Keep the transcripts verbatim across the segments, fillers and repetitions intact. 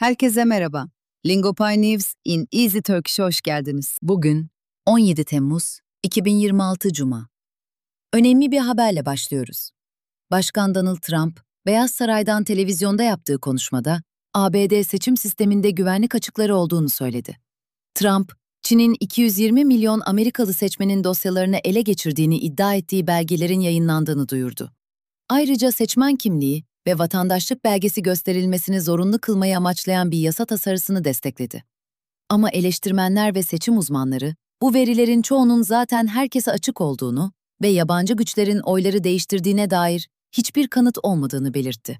Herkese merhaba. Lingopay News in Easy Turkish'e hoş geldiniz. Bugün on yedi Temmuz iki bin yirmi altı Cuma. Önemli bir haberle başlıyoruz. Başkan Donald Trump, Beyaz Saray'dan televizyonda yaptığı konuşmada A B D seçim sisteminde güvenlik açıkları olduğunu söyledi. Trump, Çin'in iki yüz yirmi milyon Amerikalı seçmenin dosyalarını ele geçirdiğini iddia ettiği belgelerin yayınlandığını duyurdu. Ayrıca seçmen kimliği ve vatandaşlık belgesi gösterilmesini zorunlu kılmayı amaçlayan bir yasa tasarısını destekledi. Ama eleştirmenler ve seçim uzmanları, bu verilerin çoğunun zaten herkese açık olduğunu ve yabancı güçlerin oyları değiştirdiğine dair hiçbir kanıt olmadığını belirtti.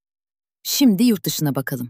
Şimdi yurt dışına bakalım.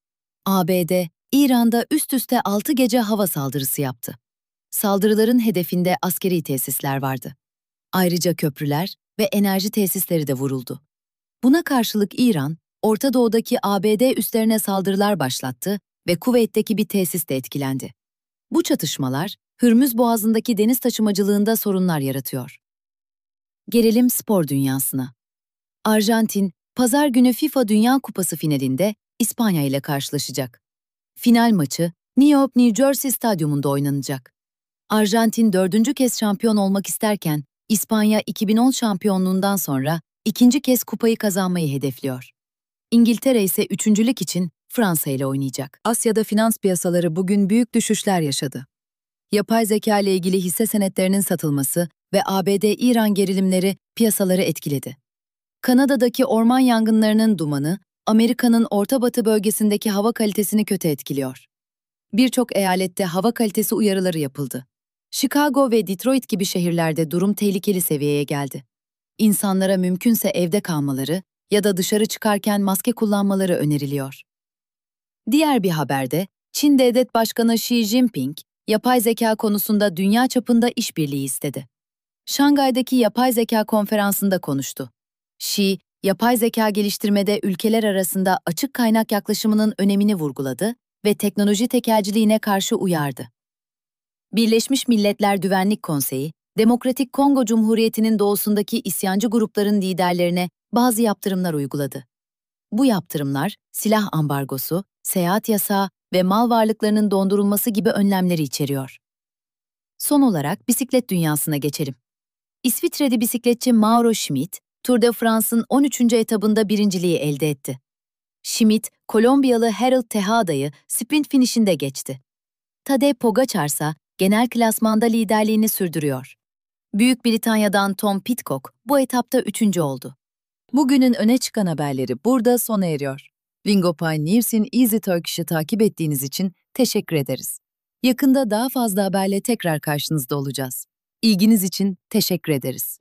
A B D, İran'da üst üste altı gece hava saldırısı yaptı. Saldırıların hedefinde askeri tesisler vardı. Ayrıca köprüler ve enerji tesisleri de vuruldu. Buna karşılık İran, Orta Doğu'daki A B D üslerine saldırılar başlattı ve Kuveyt'teki bir tesis de etkilendi. Bu çatışmalar, Hürmüz Boğazı'ndaki deniz taşımacılığında sorunlar yaratıyor. Gelelim spor dünyasına. Arjantin, pazar günü FIFA Dünya Kupası finalinde İspanya ile karşılaşacak. Final maçı New York, New Jersey Stadyumunda oynanacak. Arjantin dördüncü kez şampiyon olmak isterken, İspanya iki bin on şampiyonluğundan sonra ikinci kez kupayı kazanmayı hedefliyor. İngiltere ise üçüncülük için Fransa ile oynayacak. Asya'da finans piyasaları bugün büyük düşüşler yaşadı. Yapay zeka ile ilgili hisse senetlerinin satılması ve A B D-İran gerilimleri piyasaları etkiledi. Kanada'daki orman yangınlarının dumanı, Amerika'nın Orta Batı bölgesindeki hava kalitesini kötü etkiliyor. Birçok eyalette hava kalitesi uyarıları yapıldı. Chicago ve Detroit gibi şehirlerde durum tehlikeli seviyeye geldi. İnsanlara mümkünse evde kalmaları ya da dışarı çıkarken maske kullanmaları öneriliyor. Diğer bir haberde, Çin Devlet Başkanı Xi Jinping, yapay zeka konusunda dünya çapında işbirliği istedi. Şangay'daki yapay zeka konferansında konuştu. Xi, yapay zeka geliştirmede ülkeler arasında açık kaynak yaklaşımının önemini vurguladı ve teknoloji tekelciliğine karşı uyardı. Birleşmiş Milletler Güvenlik Konseyi, Demokratik Kongo Cumhuriyeti'nin doğusundaki isyancı grupların liderlerine bazı yaptırımlar uyguladı. Bu yaptırımlar, silah ambargosu, seyahat yasağı ve mal varlıklarının dondurulması gibi önlemleri içeriyor. Son olarak bisiklet dünyasına geçelim. İsviçreli bisikletçi Mauro Schmid, Tour de France'ın on üçüncü etabında birinciliği elde etti. Schmid, Kolombiyalı Harold Tejada'yı sprint finişinde geçti. Tadej Pogačar ise genel klasmanda liderliğini sürdürüyor. Büyük Britanya'dan Tom Pidcock bu etapta üçüncü oldu. Bugünün öne çıkan haberleri burada sona eriyor. Lingopay News'in Easy Turkish'i takip ettiğiniz için teşekkür ederiz. Yakında daha fazla haberle tekrar karşınızda olacağız. İlginiz için teşekkür ederiz.